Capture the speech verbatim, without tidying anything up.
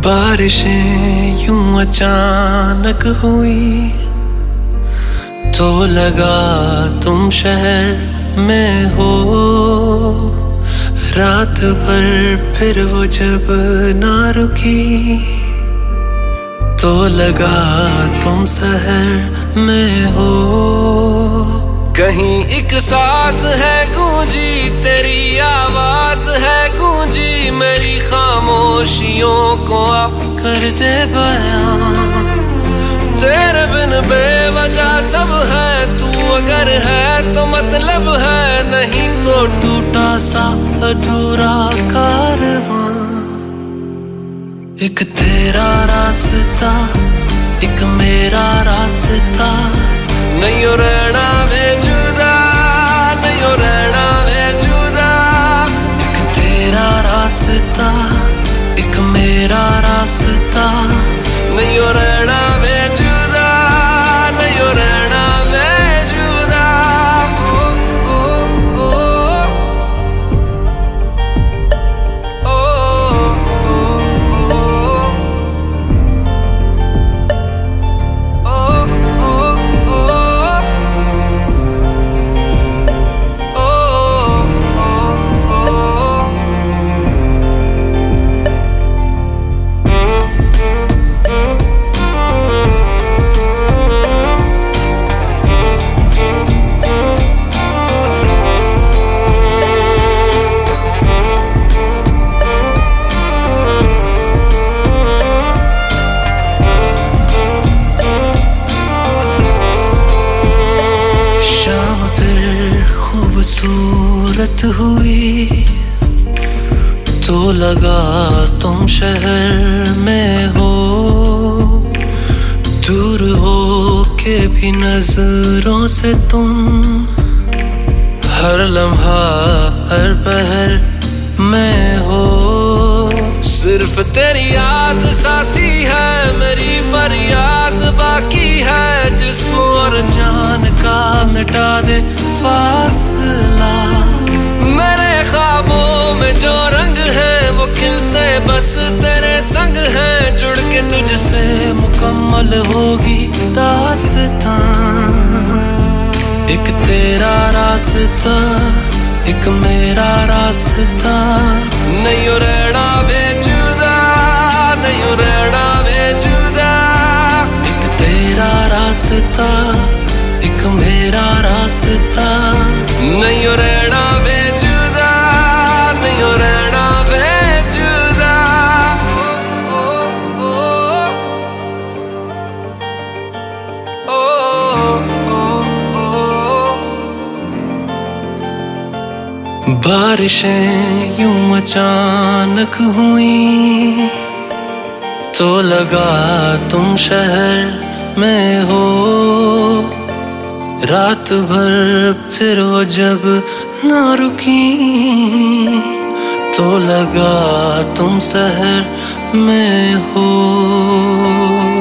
बारिशें यूं अचानक हुई तो लगा तुम शहर में हो। रात भर फिर वो जब ना रुकी तो लगा तुम शहर में हो। कहीं एक सांस है गूंजी तेरी आवाज है गूंजी मेरी खामोशियों को आ कर दे बयां। तेरे बिन बेवजह सब है तू अगर है तो मतलब है नहीं तो टूटा सा अधूरा कारवां। एक तेरा रास्ता एक मेरा रास्ता नहीं हो रहना वे जुदा नहीं हो रहना वे जुदा। एक तेरा रास्ता एक मेरा रास्ता नहीं हो रहना वे जुदा नहीं हो रहना वे जुदा। ओ, ओ, ओ, खूबसूरत हुई तो लगा तुम शहर में हो। दूर हो के भी नजरों से तुम हर लम्हा हर पहर में हो। सिर्फ तेरी याद साथी है मेरी फरियाद बाकी है जिस्म और जान का मिटा दे फासला। मेरे ख्वाबों में जो रंग है वो खिलते बस तेरे संग है जुड़ के तुझसे मुकम्मल होगी दास्तां। एक तेरा रास्ता एक मेरा रास्ता नहीं हो रहना वे जुदा नहीं हो रहना वे जुदा। एक तेरा रास्ता एक मेरा रास्ता नहीं हो रहना वे जुदा नहीं हो रहना वे जुदा। ओ, ओ, ओ, ओ, ओ। बारिशें यूं अचानक हुई तो लगा तुम शहर में हो। रात भर फिर वो जब ना रुकी तो लगा तुम शहर में हो।